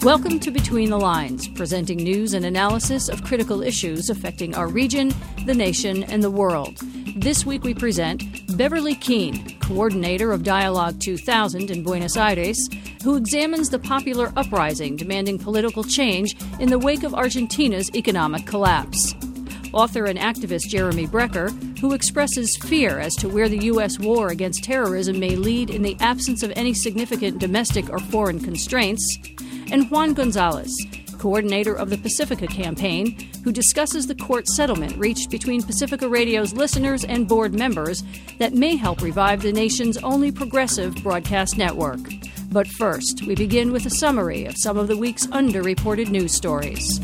Welcome to Between the Lines, presenting news and analysis of critical issues affecting our region, the nation, and the world. This week we present Beverly Keane, coordinator of Dialogue 2000 in Buenos Aires, who examines the popular uprising demanding political change in the wake of Argentina's economic collapse. Author and activist Jeremy Brecher, who expresses fear as to where the U.S. war against terrorism may lead in the absence of any significant domestic or foreign constraints, and Juan Gonzalez, coordinator of the Pacifica campaign, who discusses the court settlement reached between Pacifica Radio's listeners and board members that may help revive the nation's only progressive broadcast network. But first, we begin with a summary of some of the week's underreported news stories.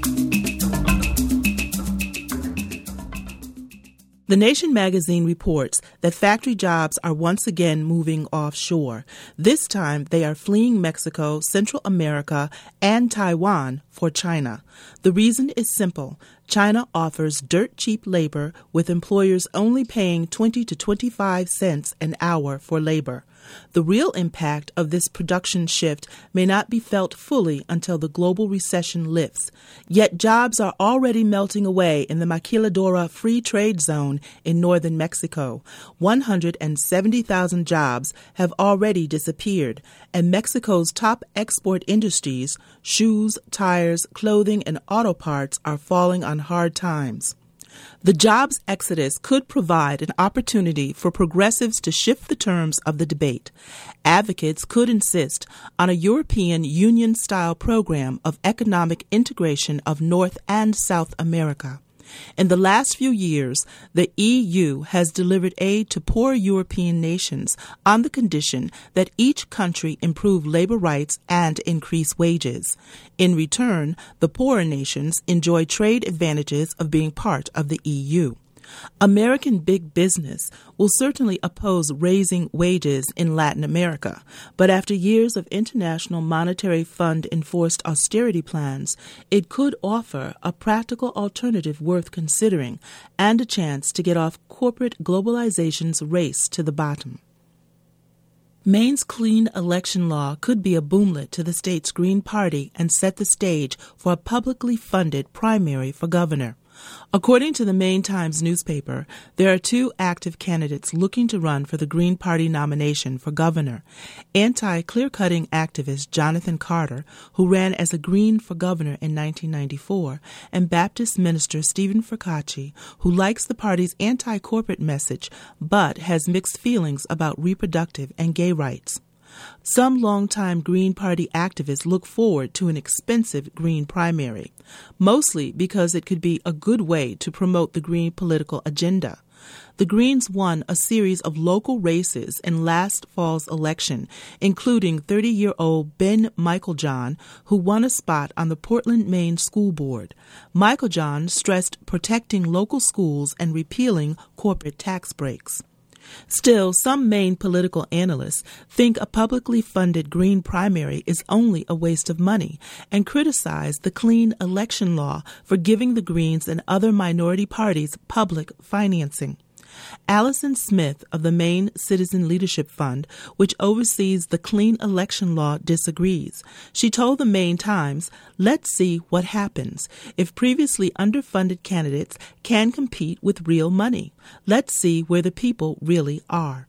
The Nation magazine reports that factory jobs are once again moving offshore. This time, they are fleeing Mexico, Central America, and Taiwan for China. The reason is simple. China offers dirt-cheap labor, with employers only paying 20 to 25 cents an hour for labor. The real impact of this production shift may not be felt fully until the global recession lifts. Yet jobs are already melting away in the Maquiladora Free Trade Zone in northern Mexico. 170,000 jobs have already disappeared, and Mexico's top export industries, shoes, tires, clothing, and auto parts, are falling on hard times. The jobs exodus could provide an opportunity for progressives to shift the terms of the debate. Advocates could insist on a European Union-style program of economic integration of North and South America. In the last few years, the EU has delivered aid to poor European nations on the condition that each country improve labor rights and increase wages. In return, the poorer nations enjoy trade advantages of being part of the EU. American big business will certainly oppose raising wages in Latin America, but after years of International Monetary Fund-enforced austerity plans, it could offer a practical alternative worth considering and a chance to get off corporate globalization's race to the bottom. Maine's clean election law could be a boomlet to the state's Green Party and set the stage for a publicly funded primary for governor. According to the Maine Times newspaper, there are two active candidates looking to run for the Green Party nomination for governor. Anti-clear-cutting activist Jonathan Carter, who ran as a Green for governor in 1994, and Baptist minister Stephen Furcacci, who likes the party's anti-corporate message but has mixed feelings about reproductive and gay rights. Some longtime Green Party activists look forward to an expensive Green primary, mostly because it could be a good way to promote the Green political agenda. The Greens won a series of local races in last fall's election, including 30-year-old Ben Meiklejohn, who won a spot on the Portland, Maine School Board. Meiklejohn stressed protecting local schools and repealing corporate tax breaks. Still, some Maine political analysts think a publicly funded Green primary is only a waste of money and criticize the clean election law for giving the Greens and other minority parties public financing. Allison Smith of the Maine Citizen Leadership Fund, which oversees the clean election law, disagrees. She told the Maine Times, "Let's see what happens if previously underfunded candidates can compete with real money. Let's see where the people really are."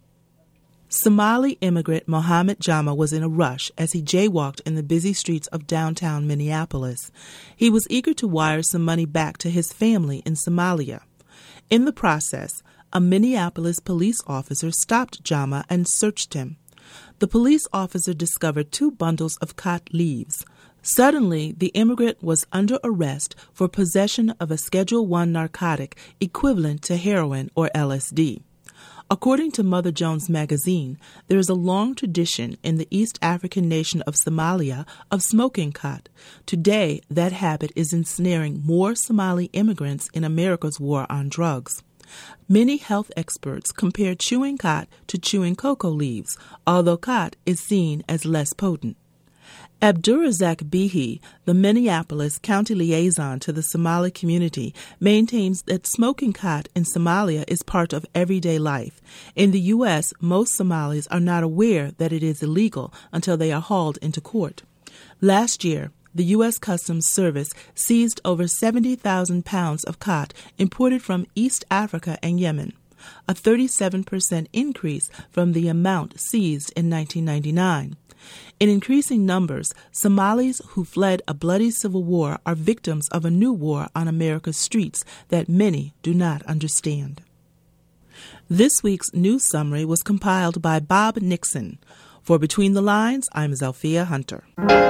Somali immigrant Mohammed Jama was in a rush as he jaywalked in the busy streets of downtown Minneapolis. He was eager to wire some money back to his family in Somalia. In the process, a Minneapolis police officer stopped Jama and searched him. The police officer discovered 2 bundles of khat leaves. Suddenly, the immigrant was under arrest for possession of a Schedule I narcotic equivalent to heroin or LSD. According to Mother Jones magazine, there is a long tradition in the East African nation of Somalia of smoking khat. Today, that habit is ensnaring more Somali immigrants in America's war on drugs. Many health experts compare chewing khat to chewing cocoa leaves, although khat is seen as less potent. Abdurazak Bihi, the Minneapolis county liaison to the Somali community, maintains that smoking khat in Somalia is part of everyday life. In the U.S., most Somalis are not aware that it is illegal until they are hauled into court. Last year, the U.S. Customs Service seized over 70,000 pounds of khat imported from East Africa and Yemen, a 37% increase from the amount seized in 1999. In increasing numbers, Somalis who fled a bloody civil war are victims of a new war on America's streets that many do not understand. This week's news summary was compiled by Bob Nixon. For Between the Lines, I'm Zelphia Hunter.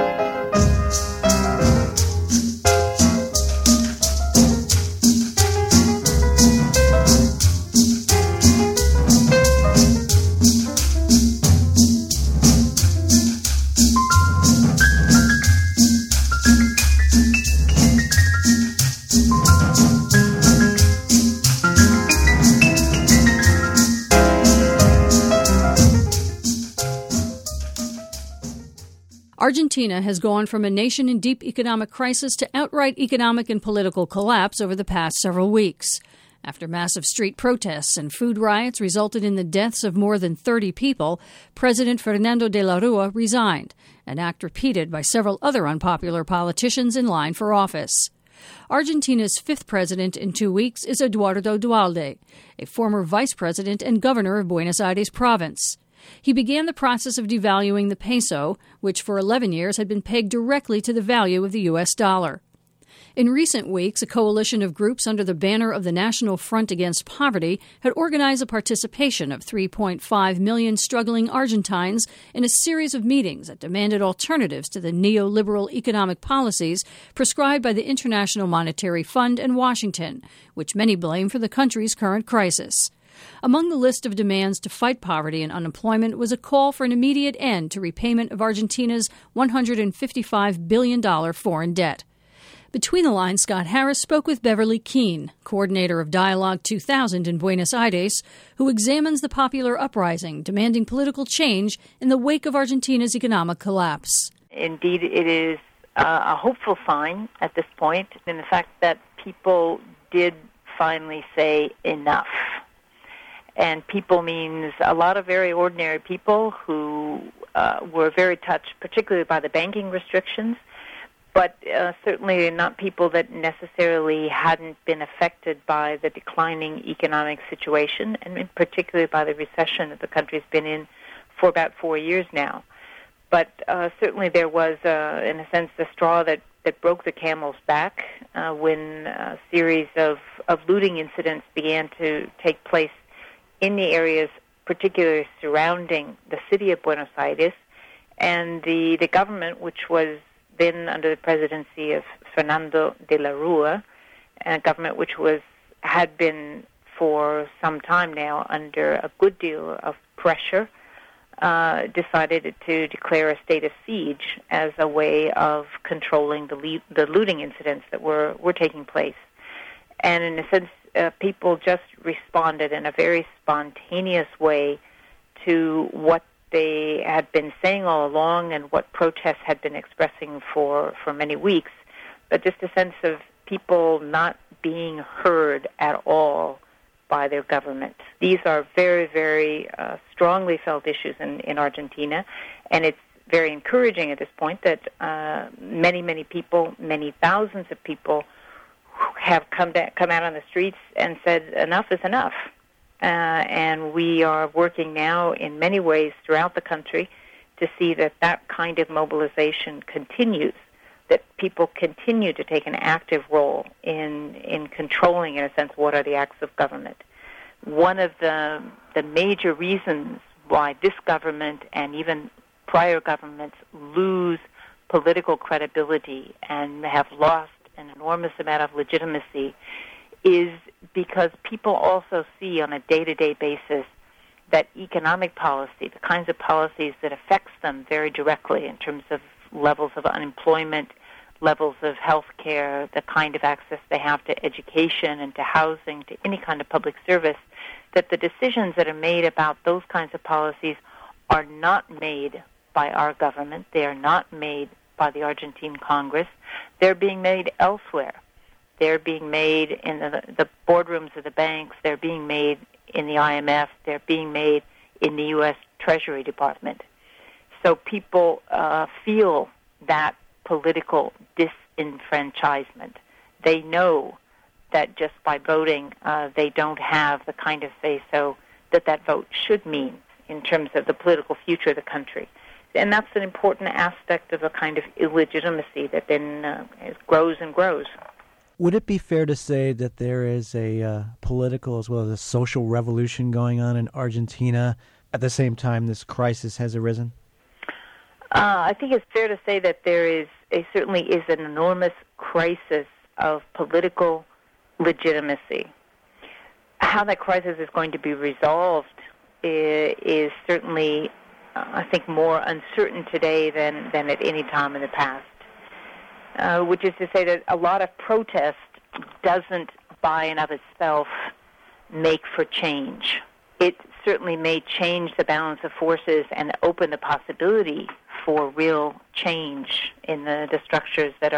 Argentina has gone from a nation in deep economic crisis to outright economic and political collapse over the past several weeks. After massive street protests and food riots resulted in the deaths of more than 30 people, President Fernando de la Rúa resigned, an act repeated by several other unpopular politicians in line for office. Argentina's fifth president in 2 weeks is Eduardo Duhalde, a former vice president and governor of Buenos Aires province. He began the process of devaluing the peso, which for 11 years had been pegged directly to the value of the U.S. dollar. In recent weeks, a coalition of groups under the banner of the National Front Against Poverty had organized a participation of 3.5 million struggling Argentines in a series of meetings that demanded alternatives to the neoliberal economic policies prescribed by the International Monetary Fund and Washington, which many blame for the country's current crisis. Among the list of demands to fight poverty and unemployment was a call for an immediate end to repayment of Argentina's $155 billion foreign debt. Between the Lines, Scott Harris spoke with Beverly Keene, coordinator of Dialogue 2000 in Buenos Aires, who examines the popular uprising demanding political change in the wake of Argentina's economic collapse. Indeed, it is a hopeful sign at this point in the fact that people did finally say enough. And people means a lot of very ordinary people who were very touched, particularly by the banking restrictions, but certainly not people that necessarily hadn't been affected by the declining economic situation, and particularly by the recession that the country's been in for about 4 years now. But certainly there was, in a sense, the straw that broke the camel's back when a series of looting incidents began to take place in the areas particularly surrounding the city of Buenos Aires, and the government, which was then under the presidency of Fernando de la Rúa, a government which had been for some time now under a good deal of pressure, decided to declare a state of siege as a way of controlling the looting incidents that were taking place. And in a sense, people just responded in a very spontaneous way to what they had been saying all along and what protests had been expressing for many weeks, but just a sense of people not being heard at all by their government. These are very, very strongly felt issues in Argentina, and it's very encouraging at this point that many, many people, many thousands of people, have come out on the streets and said enough is enough. And we are working now in many ways throughout the country to see that kind of mobilization continues, that people continue to take an active role in controlling, in a sense, what are the acts of government. One of the major reasons why this government and even prior governments lose political credibility and have lost an enormous amount of legitimacy is because people also see on a day-to-day basis that economic policy, the kinds of policies that affects them very directly in terms of levels of unemployment, levels of health care, the kind of access they have to education and to housing, to any kind of public service, that the decisions that are made about those kinds of policies are not made by our government. They are not made by the Argentine Congress. They're being made elsewhere. They're being made in the boardrooms of the banks. They're being made in the IMF. They're being made in the U.S. Treasury Department. So people feel that political disenfranchisement. They know that just by voting, they don't have the kind of say-so that vote should mean in terms of the political future of the country. And that's an important aspect of a kind of illegitimacy that then grows and grows. Would it be fair to say that there is a political as well as a social revolution going on in Argentina at the same time this crisis has arisen? I think it's fair to say that there certainly is an enormous crisis of political legitimacy. How that crisis is going to be resolved is certainly, I think, more uncertain today than at any time in the past. Which is to say that a lot of protest doesn't by and of itself make for change. It certainly may change the balance of forces and open the possibility for real change in the structures that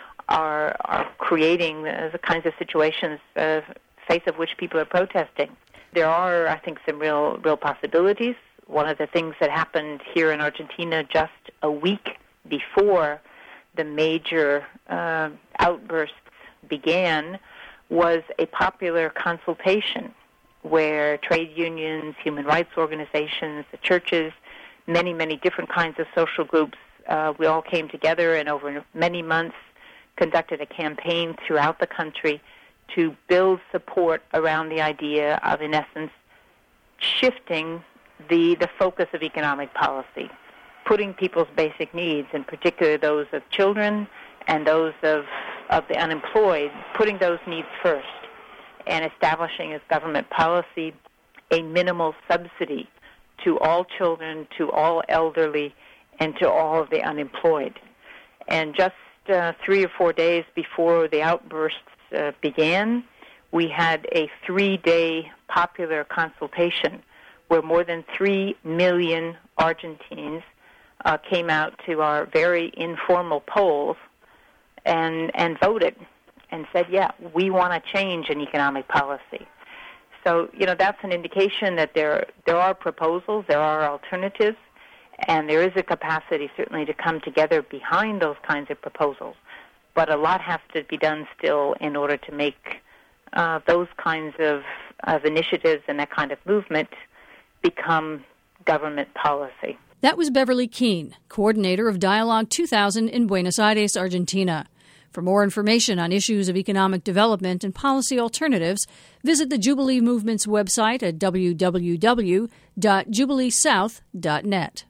are creating the kinds of situations face of which people are protesting. There are, I think, some real possibilities. One of the things that happened here in Argentina just a week before the major outbursts began was a popular consultation where trade unions, human rights organizations, the churches, many different kinds of social groups, we all came together and over many months conducted a campaign throughout the country to build support around the idea of, in essence, shifting the focus of economic policy, putting people's basic needs, in particular those of children and those of the unemployed, putting those needs first, and establishing as government policy a minimal subsidy to all children, to all elderly, and to all of the unemployed. And just 3 or 4 days before the outbursts began, we had a 3-day popular consultation where more than 3 million Argentines came out to our very informal polls and voted and said, yeah, we want to change in economic policy. So, that's an indication that there are proposals, there are alternatives, and there is a capacity certainly to come together behind those kinds of proposals. But a lot has to be done still in order to make those kinds of initiatives and that kind of movement become government policy. That was Beverly Keene, coordinator of Dialogue 2000 in Buenos Aires, Argentina. For more information on issues of economic development and policy alternatives, visit the Jubilee Movement's website at www.jubileesouth.net.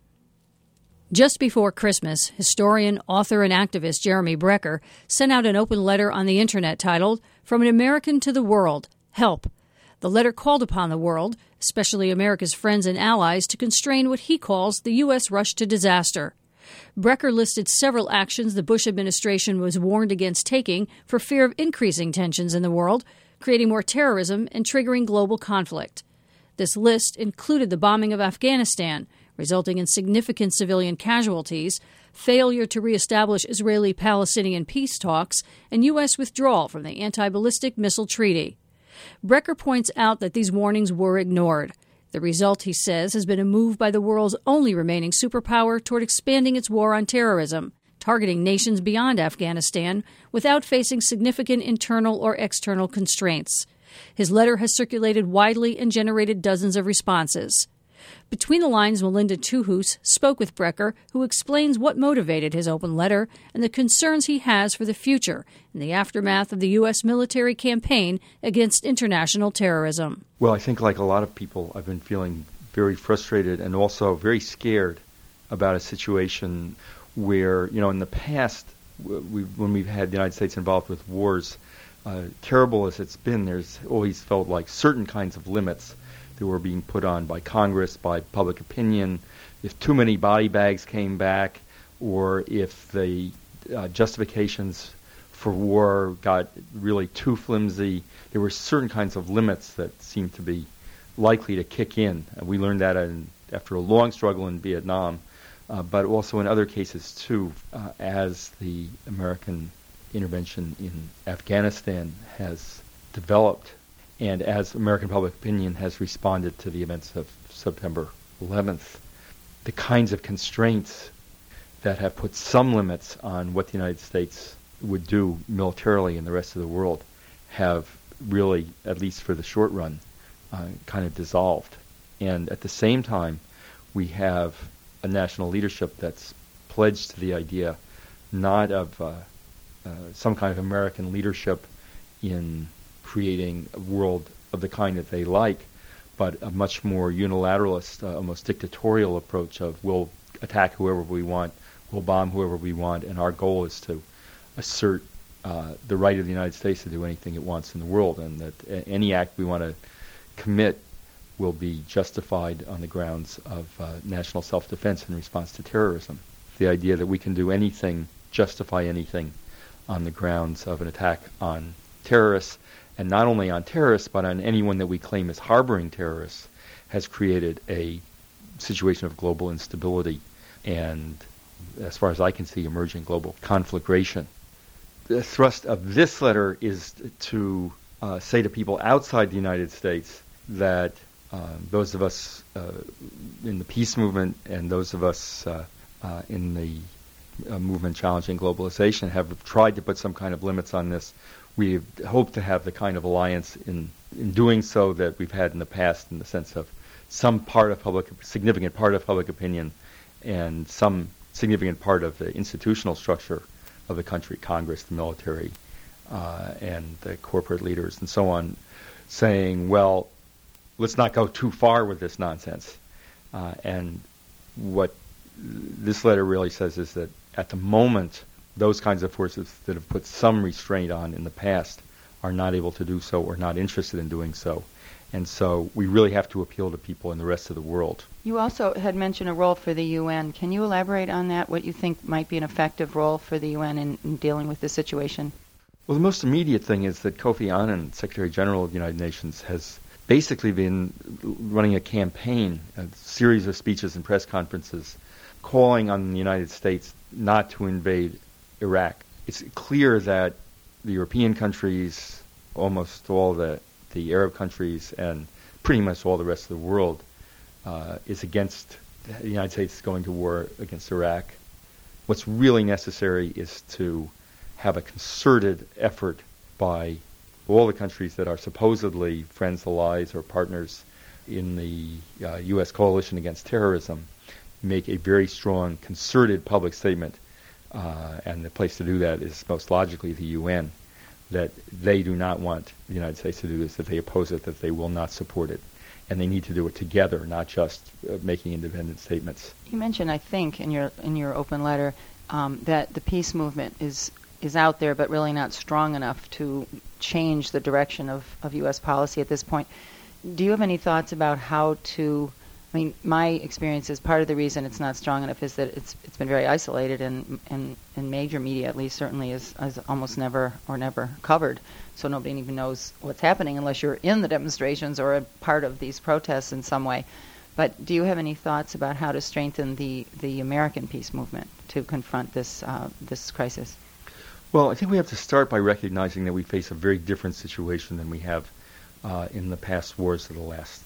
Just before Christmas, historian, author, and activist Jeremy Brecher sent out an open letter on the Internet titled, "From an American to the World, Help." The letter called upon the world, especially America's friends and allies, to constrain what he calls the U.S. rush to disaster. Brecher listed several actions the Bush administration was warned against taking for fear of increasing tensions in the world, creating more terrorism, and triggering global conflict. This list included the bombing of Afghanistan, resulting in significant civilian casualties, failure to reestablish Israeli-Palestinian peace talks, and U.S. withdrawal from the Anti-Ballistic Missile Treaty. Brecher points out that these warnings were ignored. The result, he says, has been a move by the world's only remaining superpower toward expanding its war on terrorism, targeting nations beyond Afghanistan without facing significant internal or external constraints. His letter has circulated widely and generated dozens of responses. Between the lines, Melinda Tuhus spoke with Brecher, who explains what motivated his open letter and the concerns he has for the future in the aftermath of the U.S. military campaign against international terrorism. Well, I think like a lot of people, I've been feeling very frustrated and also very scared about a situation where, in the past, when we've had the United States involved with wars, terrible as it's been, there's always felt like certain kinds of limits that were being put on by Congress, by public opinion. If too many body bags came back, or if the justifications for war got really too flimsy, there were certain kinds of limits that seemed to be likely to kick in. We learned that after a long struggle in Vietnam, but also in other cases too, as the American intervention in Afghanistan has developed, and as American public opinion has responded to the events of September 11th, the kinds of constraints that have put some limits on what the United States would do militarily in the rest of the world have really, at least for the short run, kind of dissolved. And at the same time, we have a national leadership that's pledged to the idea not of some kind of American leadership in creating a world of the kind that they like, but a much more unilateralist, almost dictatorial approach of we'll attack whoever we want, we'll bomb whoever we want, and our goal is to assert the right of the United States to do anything it wants in the world, and that any act we want to commit will be justified on the grounds of national self-defense in response to terrorism. The idea that we can do anything, justify anything, on the grounds of an attack on terrorists, and not only on terrorists, but on anyone that we claim is harboring terrorists, has created a situation of global instability and, as far as I can see, emerging global conflagration. The thrust of this letter is to say to people outside the United States that those of us in the peace movement and those of us in the movement challenging globalization have tried to put some kind of limits on this. We hope to have the kind of alliance in doing so that we've had in the past, in the sense of some significant part of public opinion and some significant part of the institutional structure of the country, Congress, the military, and the corporate leaders and so on, saying, well, let's not go too far with this nonsense. And what this letter really says is that at the moment, those kinds of forces that have put some restraint on in the past are not able to do so or not interested in doing so. And so we really have to appeal to people in the rest of the world. You also had mentioned a role for the UN. Can you elaborate on that, what you think might be an effective role for the UN in dealing with this situation? Well, the most immediate thing is that Kofi Annan, Secretary General of the United Nations, has basically been running a campaign, a series of speeches and press conferences, calling on the United States not to invade Iraq. It's clear that the European countries, almost all the Arab countries, and pretty much all the rest of the world is against the United States going to war against Iraq. What's really necessary is to have a concerted effort by all the countries that are supposedly friends, allies, or partners in the U.S. coalition against terrorism, make a very strong, concerted public statement, and the place to do that is most logically the UN, that they do not want the United States to do this, that they oppose it, that they will not support it. And they need to do it together, not just making independent statements. You mentioned, I think, in your open letter, that the peace movement is out there, but really not strong enough to change the direction of U.S. policy at this point. Do you have any thoughts about how to? I mean, my experience is part of the reason it's not strong enough is that it's been very isolated, and major media, at least, certainly is almost never covered. So nobody even knows what's happening unless you're in the demonstrations or a part of these protests in some way. But do you have any thoughts about how to strengthen the American peace movement to confront this crisis? Well, I think we have to start by recognizing that we face a very different situation than we have in the past wars of the last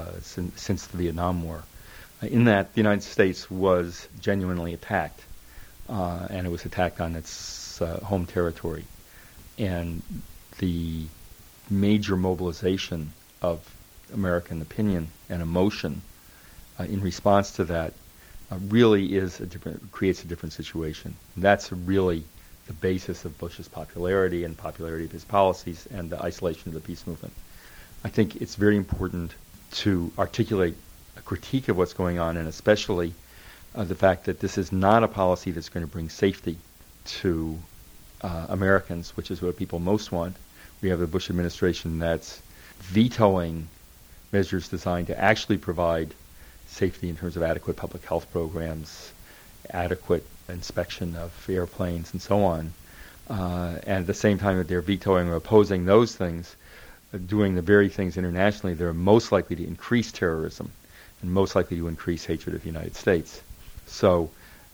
since the Vietnam War. In that, the United States was genuinely attacked, and it was attacked on its home territory. And the major mobilization of American opinion and emotion in response to that really creates a different situation. And that's really the basis of Bush's popularity and popularity of his policies and the isolation of the peace movement. I think it's very important to articulate a critique of what's going on, and especially the fact that this is not a policy that's going to bring safety to Americans, which is what people most want. We have the Bush administration that's vetoing measures designed to actually provide safety in terms of adequate public health programs, adequate inspection of airplanes, and so on. And at the same time that they're vetoing or opposing those things, doing the very things internationally that are most likely to increase terrorism and most likely to increase hatred of the United States. So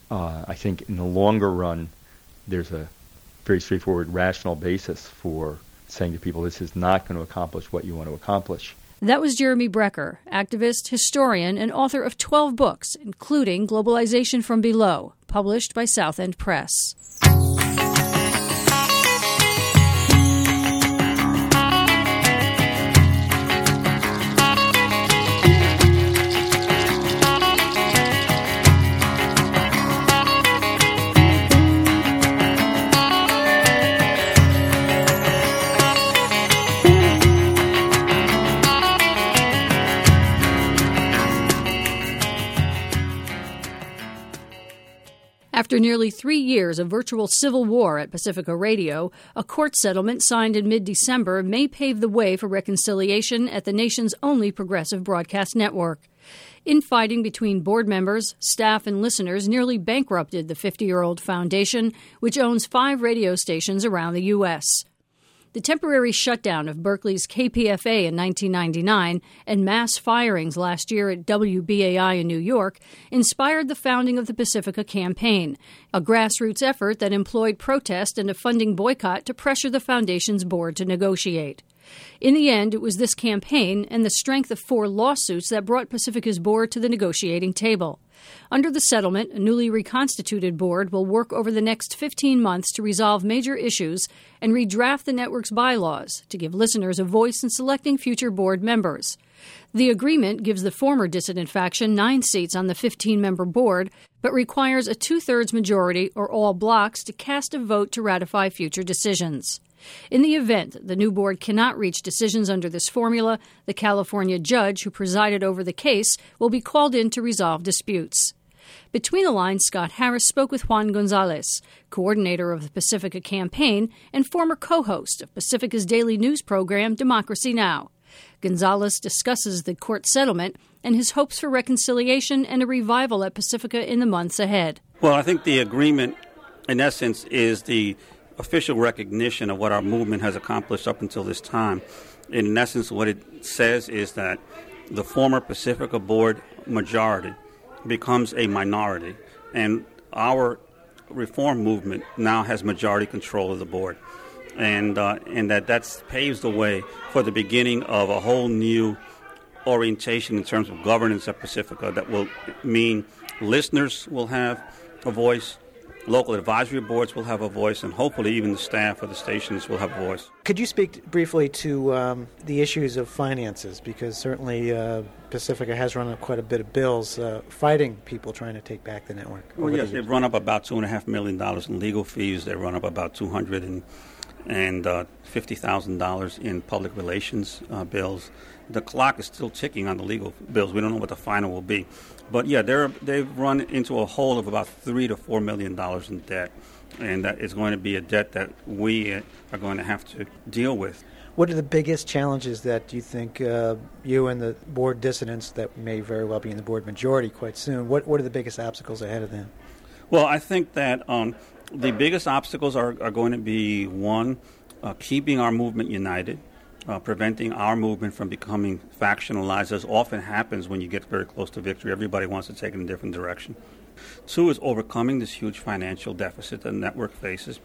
I think in the longer run, there's a very straightforward, rational basis for saying to people, this is not going to accomplish what you want to accomplish. That was Jeremy Brecher, activist, historian, and author of 12 books, including Globalization from Below, published by Southend Press. After nearly 3 years of virtual civil war at Pacifica Radio, a court settlement signed in mid-December may pave the way for reconciliation at the nation's only progressive broadcast network. Infighting between board members, staff, and listeners nearly bankrupted the 50-year-old foundation, which owns 5 radio stations around the U.S. The temporary shutdown of Berkeley's KPFA in 1999 and mass firings last year at WBAI in New York inspired the founding of the Pacifica Campaign, a grassroots effort that employed protest and a funding boycott to pressure the foundation's board to negotiate. In the end, it was this campaign and the strength of 4 lawsuits that brought Pacifica's board to the negotiating table. Under the settlement, a newly reconstituted board will work over the next 15 months to resolve major issues and redraft the network's bylaws to give listeners a voice in selecting future board members. The agreement gives the former dissident faction 9 seats on the 15-member board, but requires a 2/3 majority or all blocs to cast a vote to ratify future decisions. In the event the new board cannot reach decisions under this formula, the California judge who presided over the case will be called in to resolve disputes. Between the lines, Scott Harris spoke with Juan Gonzalez, coordinator of the Pacifica Campaign and former co-host of Pacifica's daily news program, Democracy Now! Gonzalez discusses the court settlement and his hopes for reconciliation and a revival at Pacifica in the months ahead. Well, I think the agreement, in essence, is the official recognition of what our movement has accomplished up until this time. In essence, what it says is that the former Pacifica board majority becomes a minority, and our reform movement now has majority control of the board. And that paves the way for the beginning of a whole new orientation in terms of governance at Pacifica that will mean listeners will have a voice, local advisory boards will have a voice, and hopefully even the staff of the stations will have a voice. Could you speak briefly to the issues of finances? Because certainly Pacifica has run up quite a bit of bills fighting people trying to take back the network. Well, yes, they've run up about $2.5 million in legal fees. They run up about $250,000 in public relations bills. The clock is still ticking on the legal bills. We don't know what the final will be. But, yeah, they've run into a hole of about $3 to $4 million in debt, and that is going to be a debt that we are going to have to deal with. What are the biggest challenges that you think you and the board dissidents that may very well be in the board majority quite soon, what are the biggest obstacles ahead of them? Well, I think that the biggest obstacles are going to be, one, keeping our movement united, preventing our movement from becoming factionalized, as often happens when you get very close to victory. Everybody wants to take it in a different direction. 2 is overcoming this huge financial deficit that the network faces.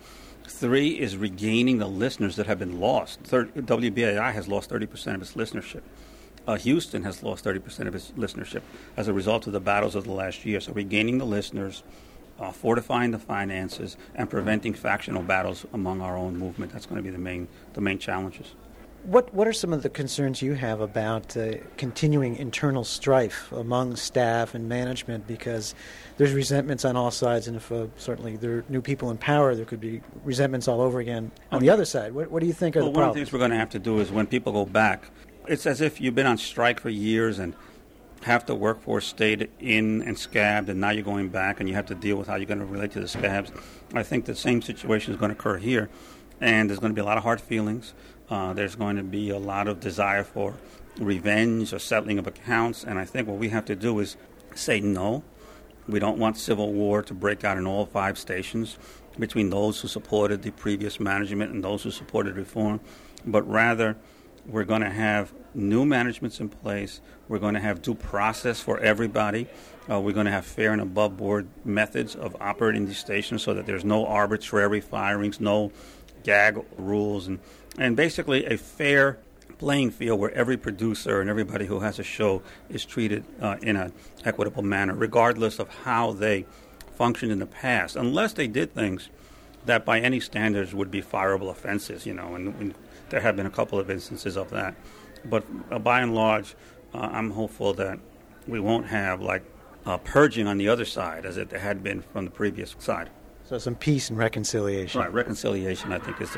3 is regaining the listeners that have been lost. WBAI has lost 30% of its listenership. Houston has lost 30% of its listenership as a result of the battles of the last year. So regaining the listeners, fortifying the finances, and preventing factional battles among our own movement. That's going to be the main challenges. What are some of the concerns you have about continuing internal strife among staff and management? Because there's resentments on all sides, and if certainly there are new people in power, there could be resentments all over again on the other side. What do you think are the problems? One of the things we're going to have to do is when people go back, it's as if you've been on strike for years and half the workforce stayed in and scabbed, and now you're going back and you have to deal with how you're going to relate to the scabs. I think the same situation is going to occur here, and there's going to be a lot of hard feelings. There's going to be a lot of desire for revenge or settling of accounts, and I think what we have to do is say no. We don't want civil war to break out in all 5 stations between those who supported the previous management and those who supported reform, but rather we're going to have new managements in place. We're going to have due process for everybody. We're going to have fair and above-board methods of operating these stations so that there's no arbitrary firings, no gag rules, and basically a fair playing field where every producer and everybody who has a show is treated in an equitable manner, regardless of how they functioned in the past, unless they did things that by any standards would be fireable offenses, and there have been a couple of instances of that. But by and large, I'm hopeful that we won't have purging on the other side as it had been from the previous side. So some peace and reconciliation. Right, reconciliation I think is the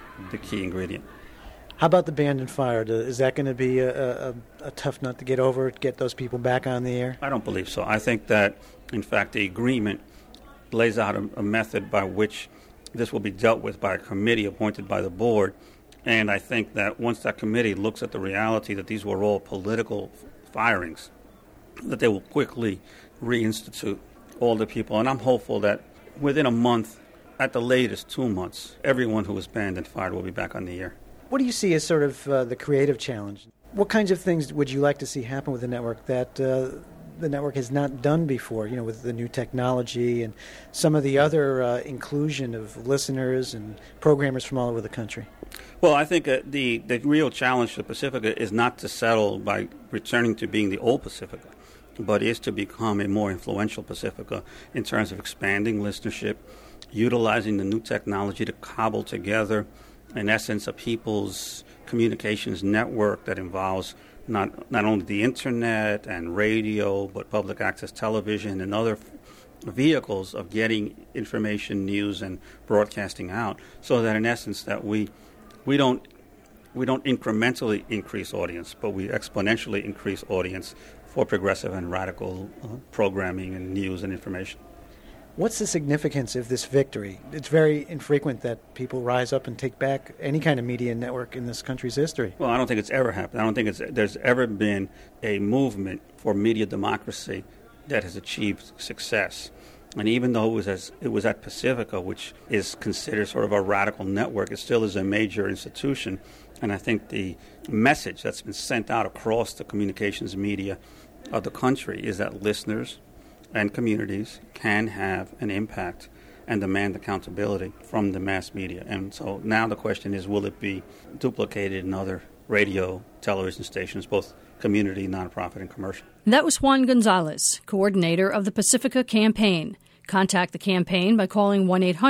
key ingredient. How about the band and fire? Is that going to be a tough nut to get over, to get those people back on the air? I don't believe so. I think that, in fact, the agreement lays out a method by which this will be dealt with by a committee appointed by the board. And I think that once that committee looks at the reality that these were all political firings, that they will quickly reinstitute all the people. And I'm hopeful that within a month, at the latest 2 months, everyone who was banned and fired will be back on the air. What do you see as sort of the creative challenge? What kinds of things would you like to see happen with the network that the network has not done before, with the new technology and some of the other inclusion of listeners and programmers from all over the country? Well, I think the real challenge for Pacifica is not to settle by returning to being the old Pacifica, but is to become a more influential Pacifica in terms of expanding listenership, utilizing the new technology to cobble together, in essence, a people's communications network that involves not only the internet and radio, but public access television and other vehicles of getting information, news, and broadcasting out, so that in essence that we don't incrementally increase audience, but we exponentially increase audience for progressive and radical programming and news and information. What's the significance of this victory? It's very infrequent that people rise up and take back any kind of media network in this country's history. Well, I don't think it's ever happened. I don't think there's ever been a movement for media democracy that has achieved success. And even though it was at Pacifica, which is considered sort of a radical network, it still is a major institution. And I think the message that's been sent out across the communications media of the country is that listeners and communities can have an impact and demand accountability from the mass media. And so now the question is, will it be duplicated in other radio, television stations, both community, nonprofit, and commercial? That was Juan Gonzalez, coordinator of the Pacifica Campaign. Contact the campaign by calling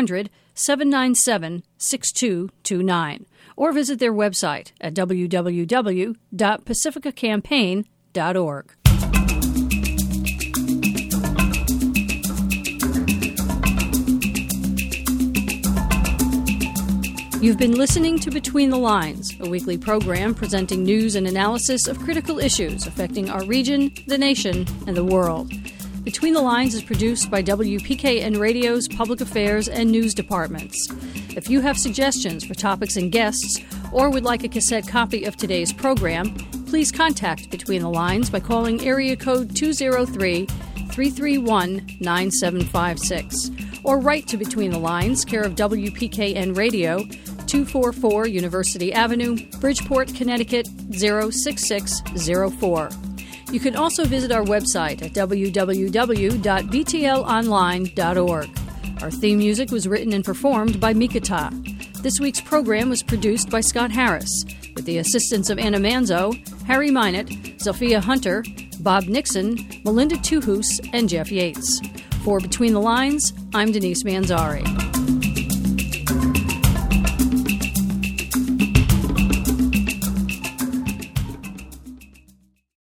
1-800-797-6229 or visit their website at www.pacificacampaign.org. You've been listening to Between the Lines, a weekly program presenting news and analysis of critical issues affecting our region, the nation, and the world. Between the Lines is produced by WPKN Radio's Public Affairs and News Departments. If you have suggestions for topics and guests, or would like a cassette copy of today's program, please contact Between the Lines by calling area code 203-331-9756, or write to Between the Lines, care of WPKN Radio, 244 University Avenue, Bridgeport, Connecticut 06604. You can also visit our website at www.btlonline.org. Our theme music was written and performed by Mikata. This week's program was produced by Scott Harris, with the assistance of Anna Manzo, Harry Minott, Zofia Hunter, Bob Nixon, Melinda Tuhus, and Jeff Yates. For Between the Lines, I'm Denise Manzari.